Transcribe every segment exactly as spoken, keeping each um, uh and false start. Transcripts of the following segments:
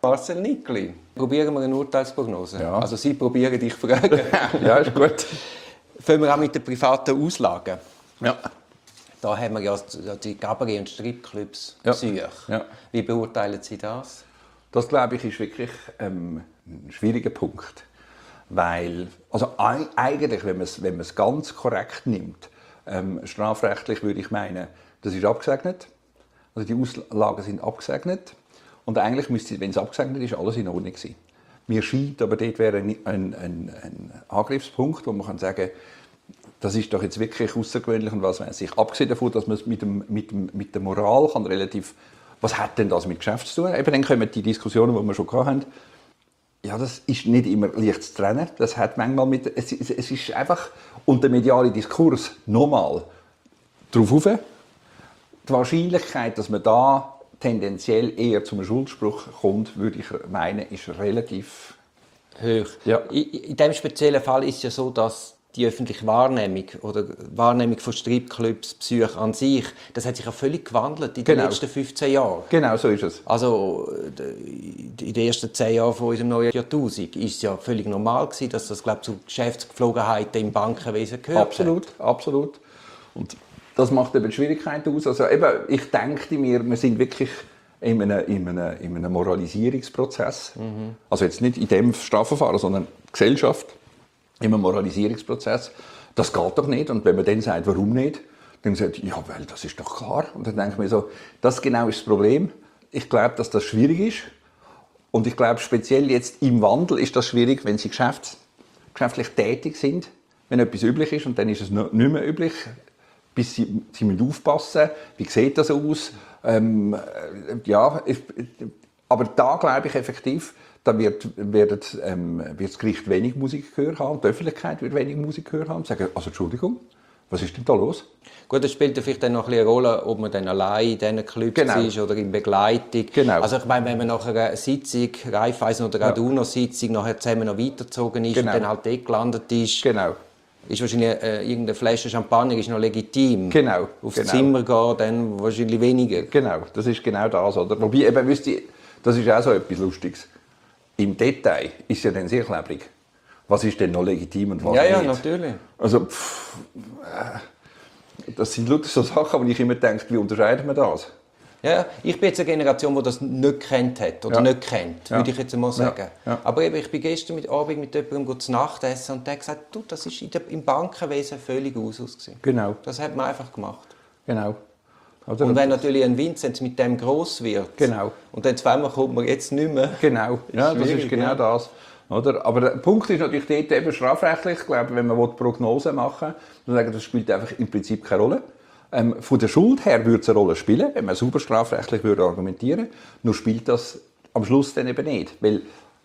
Marcel Nickli. Probieren wir eine Urteilsprognose. Ja. Also Sie probieren, dich zu fragen. Ja, ist gut. Fangen wir auch mit den privaten Auslagen. Ja. Da haben wir ja die Cabaret- und Stripclubs Ja. Psyche. Ja. Wie beurteilen Sie das? Das, glaube ich, ist wirklich ähm, ein schwieriger Punkt. Weil, also eigentlich, wenn man es wenn man es ganz korrekt nimmt, ähm, strafrechtlich würde ich meinen, das ist abgesegnet. Also die Auslagen sind abgesegnet. Und eigentlich müsste, wenn es abgesegnet ist, alles in Ordnung sein. Mir scheint, aber dort wäre ein, ein, ein, ein Angriffspunkt, wo man kann sagen, das ist doch jetzt wirklich außergewöhnlich und was weiß ich. Abgesehen davon, dass man es mit, dem, mit, dem, mit der Moral kann relativ, was hat denn das mit Geschäft zu tun? Eben dann kommen die Diskussionen, die wir schon hatten. Ja, das ist nicht immer leicht zu trennen. Das hat manchmal mit, es, es, es ist einfach, und der mediale Diskurs nochmal darauf rauf. Die Wahrscheinlichkeit, dass man da tendenziell eher zum Schuldspruch kommt, würde ich meinen, ist relativ hoch. Ja. In, in diesem speziellen Fall ist es ja so, dass die öffentliche Wahrnehmung oder Wahrnehmung von Stripclubs, Psyche an sich, das hat sich ja völlig gewandelt in den Genau. letzten fünfzehn Jahren. Genau, so ist es. Also in den ersten zehn Jahren von unserem neuen Jahrtausend war es ja völlig normal gewesen, dass das, glaube ich, zu Geschäftsgeflogenheiten im Bankenwesen gehört Absolut, hat. absolut. Und das macht eben die Schwierigkeit aus. Also eben, ich denke mir, wir sind wirklich in einem, in einem, in einem Moralisierungsprozess. Mhm. Also jetzt nicht in dem Strafverfahren, sondern die Gesellschaft in einem Moralisierungsprozess. Das geht doch nicht. Und wenn man dann sagt, warum nicht, dann sagt man, ja, weil das ist doch klar. Und dann denke ich mir so, das genau ist das Problem. Ich glaube, dass das schwierig ist. Und ich glaube, speziell jetzt im Wandel ist das schwierig, wenn Sie geschäfts- geschäftlich tätig sind, wenn etwas üblich ist und dann ist es nicht mehr üblich. Bis sie, sie müssen aufpassen, wie sieht das aus? Ähm, ja, ich, aber da glaube ich effektiv, da wird, wird, ähm, wird das Gericht wenig Musikgehör haben, die Öffentlichkeit wird wenig Musikgehör haben. Sagen, also Entschuldigung, was ist denn da los? Gut, das spielt ja vielleicht dann noch ein eine Rolle, ob man dann allein in diesen Clubs Genau. ist oder in Begleitung. Genau. Also ich meine, wenn man nach einer Sitzung, Raiffeisen oder auch Ja. UNO-Sitzung, nachher zusammen noch weitergezogen ist Genau. und dann halt dort gelandet ist, Genau. ist wahrscheinlich äh, irgendeine Flasche Champagner ist noch legitim. Genau. Aufs genau. Zimmer gehen, dann wahrscheinlich weniger. Genau, das ist genau das. Oder? Wobei, eben, wisst ihr, das ist auch so etwas Lustiges. Im Detail ist es ja dann sehr klebrig. Was ist denn noch legitim und was Ja, nicht? ja, natürlich. Also, pff, äh, das sind lauter so Sachen, wo ich immer denke, wie unterscheiden wir das? Ja, ich bin jetzt eine Generation, die das nicht kennt hat oder Ja. nicht kennt, Ja. würde ich jetzt einmal sagen. Ja. Ja. Aber eben, ich bin gestern mit Abend mit jemandem zu Nacht essen und der hat gesagt, du, das ist in der, im Bankenwesen völlig Usus gewesen. Genau, Das hat man einfach gemacht. genau. Oder? Und wenn natürlich ein Vincent mit dem gross wird, Genau. und dann zweimal kommt man jetzt nicht mehr. Genau, ja, das schwierig, ist genau ja. das. Oder? Aber der Punkt ist natürlich dort eben strafrechtlich, ich glaube, wenn man Prognosen machen will, dann sagen, das spielt einfach im Prinzip keine Rolle. Ähm, von der Schuld her würde es eine Rolle spielen, wenn man super strafrechtlich würde argumentieren. Nur spielt das am Schluss dann eben nicht. Weil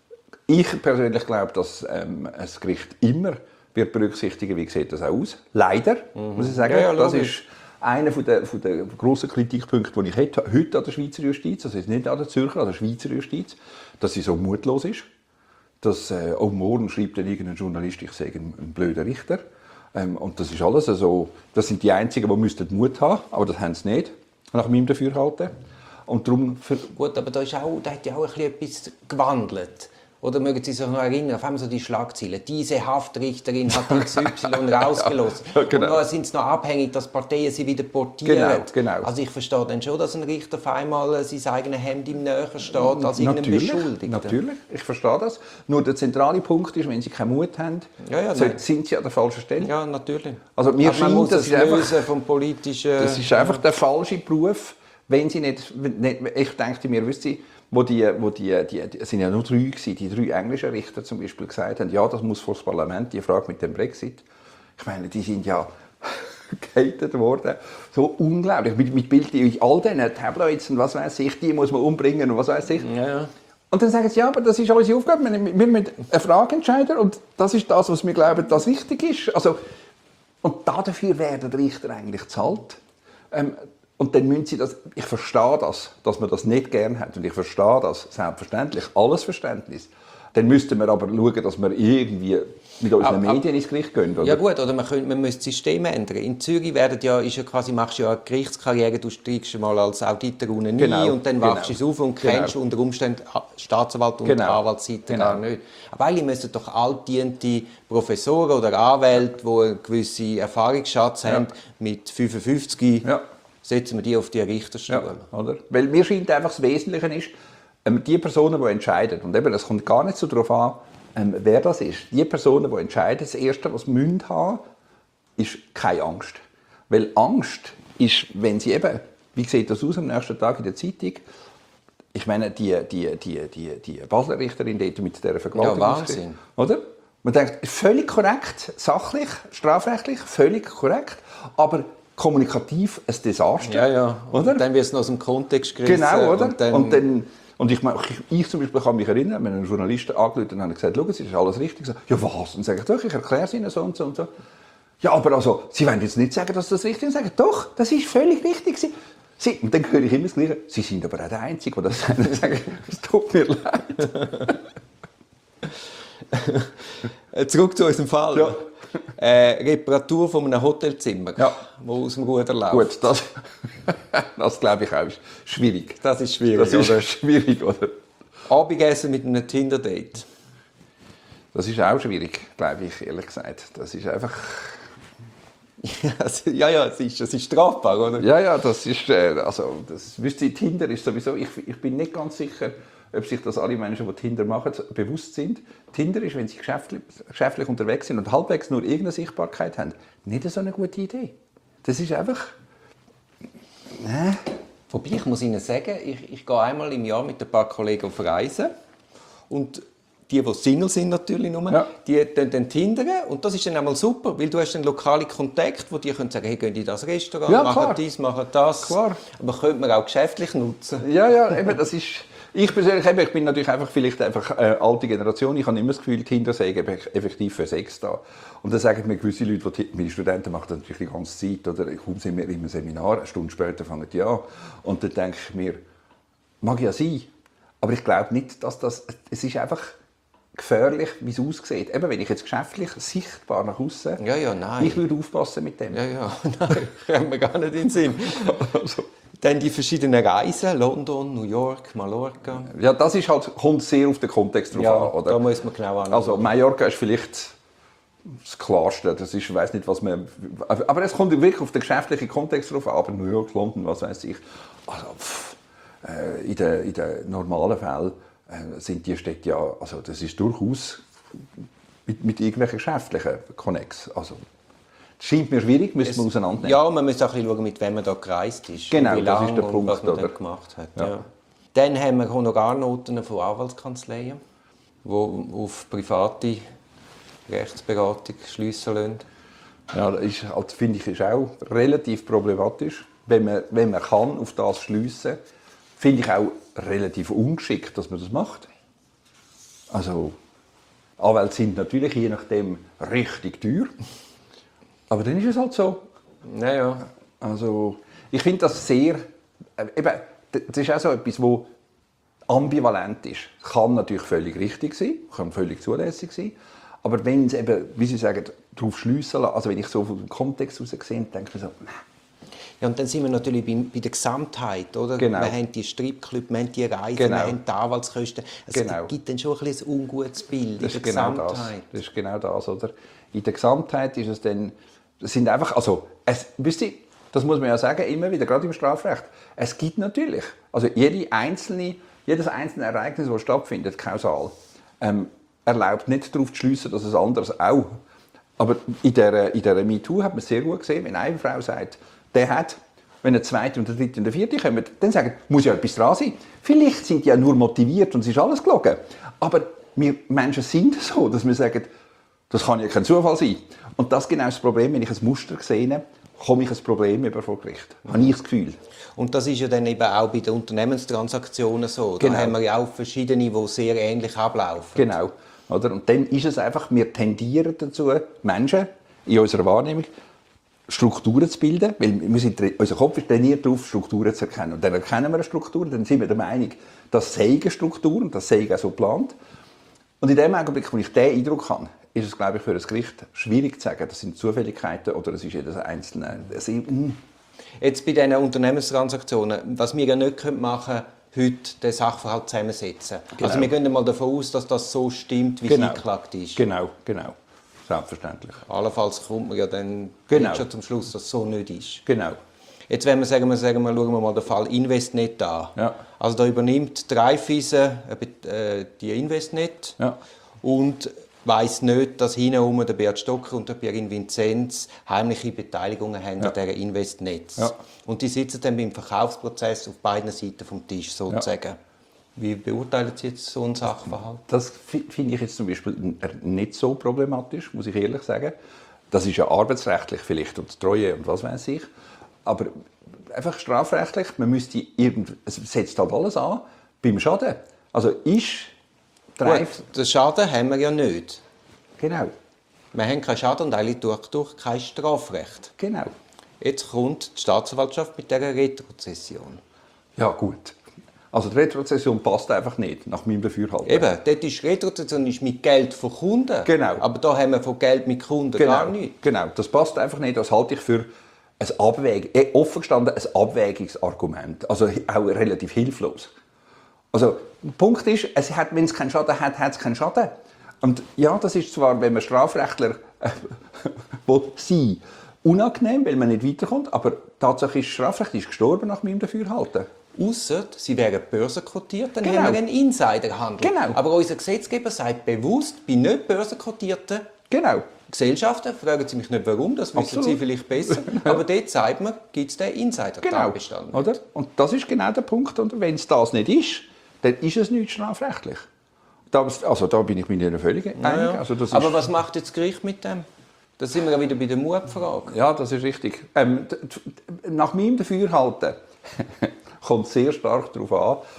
ich persönlich glaube, dass ähm, ein Gericht immer wird berücksichtigen, wie sieht das aus. Leider, mhm. muss ich sagen. Ja, ja, das logisch. ist einer der, von der grossen Kritikpunkte, die ich hätte, heute an der Schweizer Justiz, also nicht an der Zürcher, an der Schweizer Justiz, dass sie so mutlos ist. Dass, äh, oh, morgen schreibt dann irgendein Journalist, ich sage ein, ein blöder Richter. Ähm, und das ist alles also, das sind die Einzigen, die müssten Mut haben, aber das haben sie nicht, nach meinem Dafürhalten. Und darum Gut, aber da, ist auch, da hat ja auch ein bisschen etwas gewandelt. Oder mögen Sie sich noch erinnern, auf einmal so die Schlagzeilen. Diese Haftrichterin hat X Y rausgelassen. Ja, genau. Und dann sind sie noch abhängig, dass Parteien sie wieder portieren. Genau, genau. Also ich verstehe dann schon, dass ein Richter auf einmal sein eigenes Hemd ihm näher steht als irgendein natürlich, Beschuldigter. natürlich, ich verstehe das. Nur der zentrale Punkt ist, wenn Sie keinen Mut haben, Ja, ja, so, nein. sind Sie an der falschen Stelle. Ja, natürlich. Also mir Aber man scheint, muss das es ist einfach, lösen vom politischen... das ist einfach der falsche Beruf, wenn Sie nicht, nicht ich denke mir, wisst Sie, wo die, wo die, die, die, es sind ja nur drei gewesen, die drei englischen Richter zum Beispiel gesagt haben, ja, das muss vor das Parlament, die Frage mit dem Brexit. Ich meine, die sind ja gehatet worden, so unglaublich, mit, mit Bild in all diesen Tabloids und was weiß ich, die muss man umbringen und was weiß ich. Ja, ja. Und dann sagen sie, ja, aber das ist unsere Aufgabe, wir, wir müssen eine Frage entscheiden und das ist das, was wir glauben, das wichtig ist. Also, und dafür werden die Richter eigentlich gezahlt. Ähm, Und dann müssen sie das, ich verstehe das, dass man das nicht gerne hat und ich verstehe das, selbstverständlich, alles Verständnis. Dann müssten wir aber schauen, dass wir irgendwie mit unseren Aber- Medien ins Gericht gehen. Oder? Ja gut, oder man, könnte, man müsste das System ändern. In Zürich werden ja, ist ja quasi, machst du ja eine Gerichtskarriere, du steigst mal als Auditor unten Genau, ein und dann genau. wachst du es auf und Genau. kennst unter Umständen Staatsanwalt und Genau. Anwaltsseite Genau. gar nicht. Aber eigentlich müssten doch altdiente Professoren oder Anwälte, die einen gewissen Erfahrungsschatz Ja. haben, mit fünfundfünfzig, Ja. setzen wir die auf die Richterstuhl. Ja, oder? Weil mir scheint einfach, das Wesentliche ist, ähm, die Personen, die entscheiden, und eben, es kommt gar nicht so darauf an, ähm, wer das ist. Die Personen, die entscheiden, das Erste, was sie müssen haben, ist keine Angst. Weil Angst ist, wenn sie eben, wie sieht das aus am nächsten Tag in der Zeitung, ich meine, die, die, die, die, die Basler Richterin dort mit dieser Vergewaltigung. Ja, Wahnsinn. Oder? Man denkt, völlig korrekt, sachlich, strafrechtlich, völlig korrekt, aber kommunikativ ein Desaster. Ja, ja. Und Oder? dann wird es noch aus dem Kontext gerissen. Genau, oder? Und dann, Und dann, und ich, meine, ich, ich zum Beispiel kann mich erinnern, wenn ein Journalist angerufen hat und gesagt, schauen Sie, das ist alles richtig. Ich sage, ja was? Und sage ich, doch, ich erkläre es Ihnen so und so und so. Ja, aber also, Sie wollen jetzt nicht sagen, dass das richtig ist. Ich sage, doch, das ist völlig richtig. Sie, und dann höre ich immer das Gleiche, Sie sind aber auch der Einzige, der das sagt. Dann sage ich, es tut mir leid. Zurück zu unserem Fall. Ja. Äh, Reparatur von einem Hotelzimmer, Ja. wo aus dem Ruder läuft. Gut, das, das glaube ich auch ist schwierig. Das ist schwierig, Das ist oder? schwierig, oder? Abendessen mit einem Tinder-Date. Das ist auch schwierig, glaube ich, ehrlich gesagt. Das ist einfach... ja, ja, es ist, es ist strafbar, oder? Ja, ja, das ist, äh, also, das wüsste ich, Tinder ist sowieso, ich, ich bin nicht ganz sicher, ob sich das alle Menschen, die Tinder machen, bewusst sind. Tinder ist, wenn sie geschäftlich, geschäftlich unterwegs sind und halbwegs nur irgendeine Sichtbarkeit haben, nicht so eine gute Idee. Das ist einfach... Nee. Wobei, ich muss Ihnen sagen, ich, ich gehe einmal im Jahr mit ein paar Kollegen auf Reisen und die, die Single sind natürlich nur, Ja. die dann, dann tindern und das ist dann einmal super, weil du hast dann lokale Kontakte, wo die können sagen, hey, gehen in das Restaurant, Ja, machen klar. dies, machen das. Klar. Aber könnte man auch geschäftlich nutzen. Ja, ja, eben, das ist... Ich persönlich eben, ich bin natürlich einfach vielleicht einfach äh, alte Generation. Ich habe immer das Gefühl, Kinder seien eben effektiv für Sex da. Und dann sagen mir gewisse Leute, die, meine Studenten machen das natürlich die ganze Zeit, oder ich komme sind wir im Seminar, eine Stunde später fangen die an. Und dann denke ich mir, mag ja sein, aber ich glaube nicht, dass das, es ist einfach gefährlich, wie es aussieht. Eben, wenn ich jetzt geschäftlich sichtbar nach außen, Ja, ja, nein. ich würde aufpassen mit dem. Ja, ja, nein, kommt mir gar nicht in den Sinn. Also, Dann die verschiedenen Reisen, London, New York, Mallorca. ja, das ist halt, kommt sehr auf den Kontext drauf Ja, an, oder? da muss man genau anschauen. Also Mallorca ist vielleicht das Klarste. Das ist, ich weiß nicht, was man. Aber es kommt wirklich auf den geschäftlichen Kontext drauf an. Aber New York, London, was weiß ich. Also, pff, äh, in den in den normalen Fällen äh, sind die Städte ja. Also das ist durchaus mit, mit irgendwelchen geschäftlichen Connex. Also das scheint mir schwierig, müssen wir auseinandernehmen. Ja, man muss auch ein bisschen schauen, mit wem man da gereist ist. Genau, und wie das lange ist der und Punkt, was man oder? dann gemacht hat. Ja. Ja. Dann haben wir Honorarnoten von Anwaltskanzleien, die auf private Rechtsberatung schliessen lassen. Ja, das ist, halt, finde ich, ist auch relativ problematisch. Wenn man, wenn man kann auf das schliessen, finde ich auch relativ ungeschickt, dass man das macht. Also, Anwälte sind natürlich je nachdem richtig teuer. Aber dann ist es halt so. Ja, ja. Also, ich finde das sehr... Äh, eben, das ist auch so etwas, wo ambivalent ist. Kann natürlich völlig richtig sein, kann völlig zulässig sein. Aber wenn es eben, wie Sie sagen, darauf schliessen lassen, also wenn ich so vom Kontext heraus sehe, denke ich mir so, nein. Ja, und dann sind wir natürlich bei, bei der Gesamtheit, oder? Genau. Wir haben die Stripclubs, wir haben die Reisen, Genau. wir haben die Anwaltskosten. Also Genau. Es gibt dann schon ein, bisschen ein ungutes Bild Das in ist der genau das. Gesamtheit. Das ist genau das, oder? In der Gesamtheit ist es dann, das sind einfach, also, es, wisst ihr, das muss man ja sagen, immer wieder, gerade im Strafrecht, es gibt natürlich, also jede einzelne, jedes einzelne Ereignis, das stattfindet, kausal, ähm, erlaubt nicht darauf zu schliessen, dass es anderes auch. Aber in der, in der MeToo hat man sehr gut gesehen, wenn eine Frau sagt, der hat, wenn der zweite und der dritte und der vierte kommen, dann sagen, muss ja etwas dran sein. Vielleicht sind die ja nur motiviert und es ist alles gelogen. Aber wir Menschen sind so, dass wir sagen, das kann ja kein Zufall sein. Und das ist genau das Problem, wenn ich ein Muster sehe, komme ich ein Problem über vor Gericht. Mhm. Habe ich das Gefühl. Und das ist ja dann eben auch bei den Unternehmenstransaktionen so. Da Genau. haben wir ja auch verschiedene, die sehr ähnlich ablaufen. Genau. Oder? Und dann ist es einfach, wir tendieren dazu, Menschen in unserer Wahrnehmung Strukturen zu bilden, weil wir sind, unser Kopf ist trainiert darauf, Strukturen zu erkennen. Und dann erkennen wir eine Struktur, dann sind wir der Meinung, das sei eine Struktur und das sei auch so geplant. Und in dem Augenblick, wo ich diesen Eindruck habe, ist es, glaube ich, für ein Gericht schwierig zu sagen, das sind Zufälligkeiten oder es ist jedes einzelne. Jetzt bei diesen Unternehmenstransaktionen, was wir ja nicht machen können, heute den Sachverhalt zusammensetzen. Genau. Also wir gehen mal davon aus, dass das so stimmt, wie genau. es eingeklagt ist. Genau, genau. Selbstverständlich. Allenfalls kommt man ja dann genau. schon zum Schluss, dass es so nicht ist. Genau. Jetzt, wenn wir sagen, wir sagen wir, schauen wir mal den Fall Investnet an. Ja. Also da übernimmt Raiffeisen äh, die Investnet ja. und weiss nicht, dass hinten der Bert Stocker und der Pierin Vinzenz heimliche Beteiligungen haben ja. an dieser Investnetz. Ja. Und die sitzen dann beim Verkaufsprozess auf beiden Seiten vom Tisch sozusagen. Ja. Wie beurteilen Sie jetzt so einen Sachverhalt? Das finde ich jetzt zum Beispiel nicht so problematisch, muss ich ehrlich sagen. Das ist ja arbeitsrechtlich vielleicht und Treue und was weiß ich. Aber einfach strafrechtlich, man müsste irgend, es setzt halt alles an beim Schaden. Also ist Gut, den Schaden haben wir ja nicht. Genau. Wir haben keinen Schaden und eigentlich durch, durch kein Strafrecht. Genau. Jetzt kommt die Staatsanwaltschaft mit dieser Retrozession. Ja gut. Also die Retrozession passt einfach nicht, nach meinem Dafürhalten. Eben, dort ist Retrozession ist mit Geld von Kunden. Genau. Aber da haben wir von Geld mit Kunden genau. gar nichts. Genau, das passt einfach nicht. Das halte ich für ein Abwäg eh, offen gestanden ein Abwägungsargument. Also auch relativ hilflos. Also der Punkt ist, es hat, wenn es keinen Schaden hat, hat es keinen Schaden. Und ja, das ist zwar, wenn man Strafrechtler äh, wo sie unangenehm, weil man nicht weiterkommt, aber Tatsache ist, Strafrecht ist gestorben nach meinem Dafürhalten. Ausser, sie wären börsenkotiert, dann genau. haben wir einen Insiderhandel. Genau. Aber unser Gesetzgeber sagt bewusst, bei nicht börsenkotierten genau. Gesellschaften, fragen Sie mich nicht warum, das wissen Absolut. Sie vielleicht besser, aber dort sagt man, gibt es den Insider-Tatbestand. Genau. Oder? Und das ist genau der Punkt. Und wenn es das nicht ist, dann ist es nicht strafrechtlich. Da, also da bin ich mir nicht völlig einig. Ja, ja. Also das aber ist, was macht jetzt das Gericht mit dem? Da sind wir ja wieder bei der Mutfrage. Ja, das ist richtig. Ähm, nach meinem Dafürhalten kommt es sehr stark darauf an, auch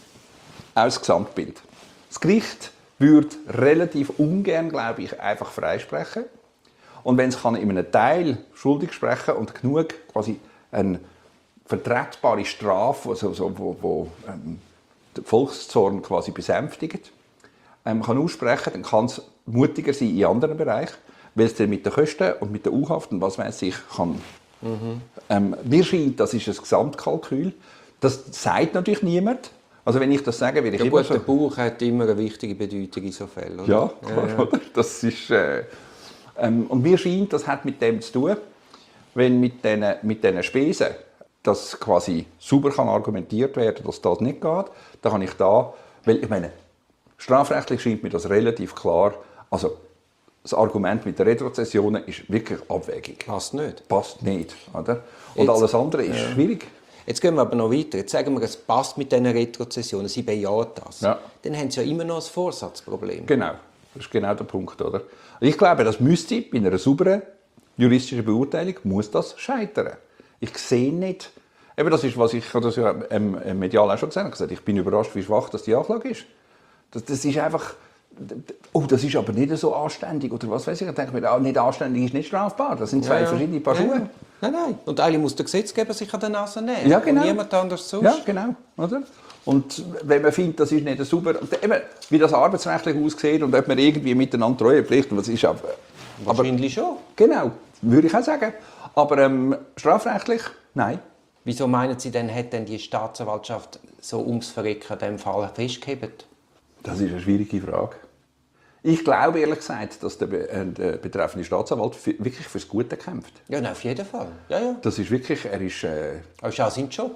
das Gesamtbild. Das Gericht würde relativ ungern, glaube ich, einfach freisprechen. Und wenn es kann in einem Teil schuldig sprechen und genug quasi eine vertretbare Strafe, also, so, wo, wo ähm, den Volkszorn quasi besänftigt, ähm, kann aussprechen, dann kann es mutiger sein in anderen Bereichen, weil es dann mit den Kosten und mit der U-Haft und was weiß ich kann. Mhm. Ähm, mir scheint, das ist ein Gesamtkalkül. Das sagt natürlich niemand. Also wenn ich das sage, werde ich ja, immer gut, so... Der Bauch hat immer eine wichtige Bedeutung in so Fällen, oder? Ja, klar, ja, ja. Das ist... Äh, ähm, und mir scheint, das hat mit dem zu tun, wenn mit diesen mit diesen Spesen das quasi sauber kann argumentiert werden, dass das nicht geht, dann kann ich da... Weil ich meine, strafrechtlich scheint mir das relativ klar. Also das Argument mit den Retrozessionen ist wirklich abwägig. Passt nicht. Passt nicht, oder? Und Jetzt, alles andere ist ja. schwierig. Jetzt gehen wir aber noch weiter. Jetzt sagen wir, es passt mit diesen Retrozessionen, sie bejahen das. Ja. Dann haben sie ja immer noch ein Vorsatzproblem. Genau, das ist genau der Punkt, oder? Ich glaube, das müsste bei einer sauberen juristischen Beurteilung muss das scheitern. Ich sehe nicht, eben das ist, was ich das ja ähm, medial auch schon gesagt habe, gesagt, ich bin überrascht, wie schwach das die Anklage ist. Das, das ist einfach, oh, das ist aber nicht so anständig oder was weiß ich. Ich denke mir, nicht anständig ist nicht strafbar. Das sind zwei ja, ja. verschiedene Paar Schuhe. Ja. Nein, nein. Und eigentlich muss der Gesetzgeber sich an der Nase nehmen. Ja, genau. Und niemand anders sonst. Ja, genau. Oder? Und wenn man findet, das ist nicht sauber, eben, wie das arbeitsrechtlich aussieht und ob man irgendwie miteinander Treue pflichtet, was ist aber, Wahrscheinlich schon. Genau, würde ich auch sagen. Aber ähm, strafrechtlich, nein. Wieso meinen Sie denn, hat denn die Staatsanwaltschaft so ums Verrecken in diesem Fall festgehalten? Das ist eine schwierige Frage. Ich glaube ehrlich gesagt, dass der, be äh, der betreffende Staatsanwalt wirklich fürs Gute kämpft. Ja, nein, auf jeden Fall. Ja, ja. Das ist wirklich, er ist... Äh, das ist auch sein Job.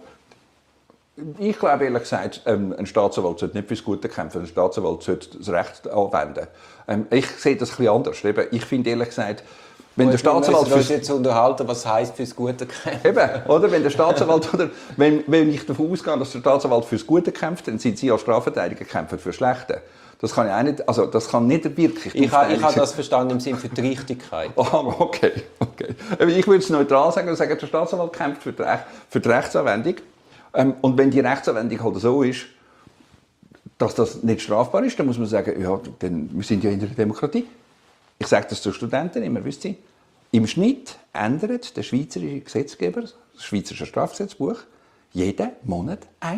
Ich glaube ehrlich gesagt, ähm, ein Staatsanwalt sollte nicht fürs Gute kämpfen, ein Staatsanwalt sollte das Recht anwenden. Ähm, ich sehe das ein bisschen anders. Eben, ich finde ehrlich gesagt, wenn der Staatsanwalt fürs... jetzt unterhalten, was heisst fürs Gute kämpfen. Eben, oder? Wenn der Staatsanwalt, oder wenn, wenn ich davon ausgehe, dass der Staatsanwalt fürs Gute kämpft, dann sind Sie als Strafverteidiger kämpfen für Schlechte. Das kann ja auch nicht, also das kann nicht wirklich... Ich habe ha das verstanden im Sinne für die Richtigkeit. Oh, okay, okay. Ich würde es neutral sagen und sagen, der Staatsanwalt kämpft für die, Rech für die Rechtsanwendung. Ähm, und wenn die Rechtsanwendung halt so ist, dass das nicht strafbar ist, dann muss man sagen, ja, denn wir sind ja in der Demokratie. Ich sage das zu Studenten immer, wisst ihr, im Schnitt ändert der schweizerische Gesetzgeber, das Schweizerische Strafgesetzbuch, jeden Monat einmal.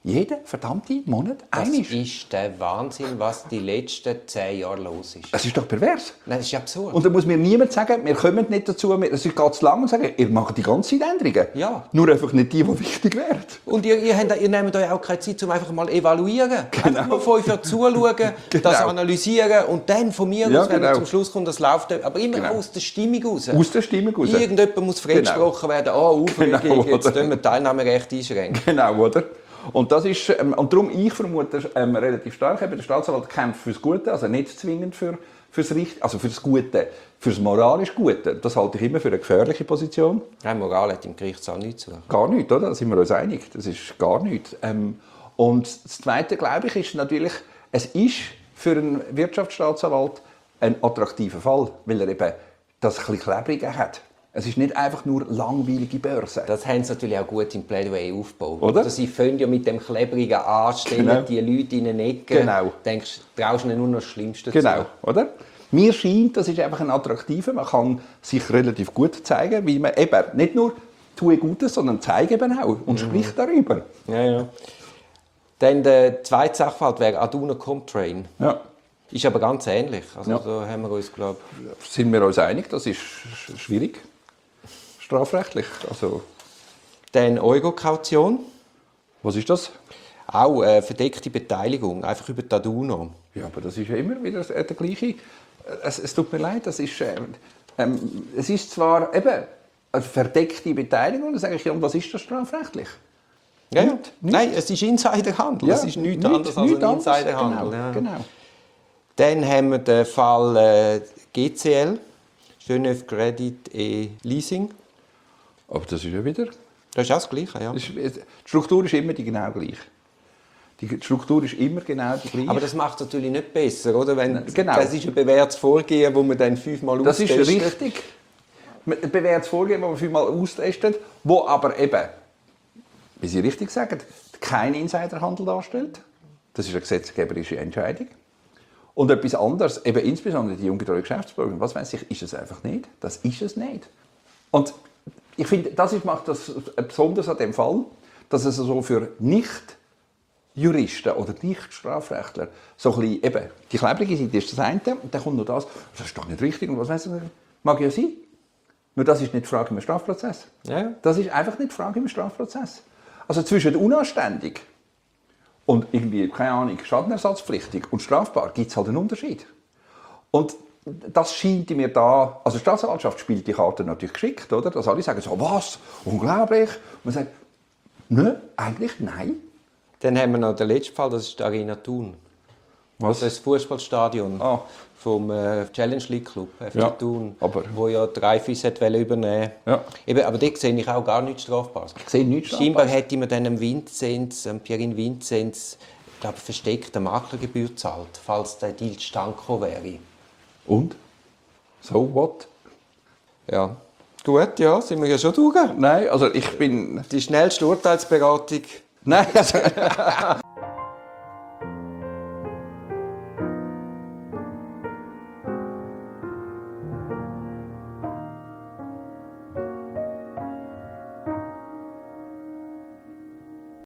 Jeden verdammten Monat Das einmal. ist der Wahnsinn, was die letzten zehn Jahre los ist. Das ist doch pervers. Nein, das ist absurd. Und da muss mir niemand sagen, wir kommen nicht dazu, es geht zu lang und sagen, ihr macht die ganze Zeit Änderungen. Ja. Nur einfach nicht die, die wichtig wären. Und ihr, ihr, habt, ihr nehmt euch auch keine Zeit, um einfach mal evaluieren. Genau. Einfach mal fünf Jahre zuschauen, Genau. das analysieren und dann von mir Ja, aus, wenn genau. ihr zum Schluss kommt, das läuft. Aber immer Genau. aus der Stimmung raus. Aus der Stimmung raus. Irgendjemand muss freigesprochen werden, oh, Aufregung, Genau, jetzt oder? tun wir Teilnahmerecht einschränken. Genau, oder? Und das ist, ähm, und darum, ich vermute ähm, relativ stark, eben, der Staatsanwalt kämpft fürs Gute, also nicht zwingend für, fürs Richtige, also fürs Gute, fürs moralisch Gute. Das halte ich immer für eine gefährliche Position. Nein, Moral hat im Gerichtssaal nichts zu suchen. Gar nichts, oder? Da sind wir uns einig. Das ist gar nichts. Ähm, und das Zweite, glaube ich, ist natürlich, es ist für einen Wirtschaftsstaatsanwalt ein attraktiver Fall, weil er eben das ein bisschen Klebrige hat. Es ist nicht einfach nur langweilige Börse. Das haben sie natürlich auch gut im Plädoyer aufgebaut. Oder? Also sie fangen ja mit dem klebrigen Anstellen Genau. die Leute in eine Ecke. Genau. Denkst, traust du ihnen nur noch das Schlimmste Genau, zu. oder? Mir scheint, das ist einfach ein attraktiver. Man kann sich relativ gut zeigen, wie man eben nicht nur tue Gutes, sondern zeige eben auch und spricht darüber. Ja, ja. Dann der zweite Sachverhalt wäre Aduna Comtrain. Ja. Ist aber ganz ähnlich. Also Ja. da haben wir uns, glaube Sind wir uns einig, das ist sch- schwierig, strafrechtlich. Also, Dann Eurokaution. was ist das? Auch äh, verdeckte Beteiligung, einfach über die Aduna. Ja, aber das ist ja immer wieder der gleiche. Es, es tut mir leid, das ist, äh, ähm, es ist zwar eben eine verdeckte Beteiligung, dann sage ich, ja, und was ist das strafrechtlich? Ja, ja. Nicht- Nein, es ist Insiderhandel. Ja, es ist nichts nicht- anderes als nicht ein anderes. Insiderhandel. Genau, ja. genau. Dann haben wir den Fall äh, G C L, Genève Credit et Leasing. Aber das ist ja wieder... Das ist auch das Gleiche, ja. Das ist, die Struktur ist immer die genau gleich. Die Struktur ist immer genau die gleiche. Aber das macht es natürlich nicht besser, oder? Wenn, Genau. Das ist ein bewährtes Vorgehen, das man dann fünfmal das ist austestet. richtig. Ein bewährtes Vorgehen, das man fünfmal austestet, wo aber eben, wie Sie richtig sagen, kein Insiderhandel darstellt. Das ist eine gesetzgeberische Entscheidung. Und etwas anderes, eben insbesondere die ungetreue Geschäftsbürger, was weiß ich, ist es einfach nicht. Das ist es nicht. Und ich finde, das ist, macht das besonders an dem Fall, dass es so für Nicht-Juristen oder Nicht-Strafrechtler so ein bisschen, eben, die klebrige Seite ist das eine, und dann kommt noch das, das ist doch nicht richtig, und was weiß ich, mag ja sein. Nur das ist nicht die Frage im Strafprozess. Ja. Das ist einfach nicht die Frage im Strafprozess. Also zwischen unanständig und irgendwie, keine Ahnung, schadenersatzpflichtig und strafbar gibt es halt einen Unterschied. Und das scheint mir da, also die Staatsanwaltschaft spielt die Karte natürlich geschickt, oder? Dass alle sagen so, was, unglaublich. Und man sagt, nö, eigentlich nein. Dann haben wir noch den letzten Fall, das ist die Arena Thun. Was? Das Fußballstadion Ah. vom äh, Challenge League Club, F C Ja, Thun, aber- wo ja die Raiffeisen wollte übernehmen. Ja. Eben, aber dort sehe ich auch gar nichts Strafbares. Ich sehe nichts Scheinbar Strafbares. hätte man dann dem Vinzenz, ähm, Pierin Vinzenz, ich glaube, versteckte Maklergebühr gezahlt, falls der Deal zustande gekommen wäre. Und? So what? Ja. Gut, ja, sind wir ja schon durch. Nein, also ich bin... Die schnellste Urteilsberatung. Nein, also,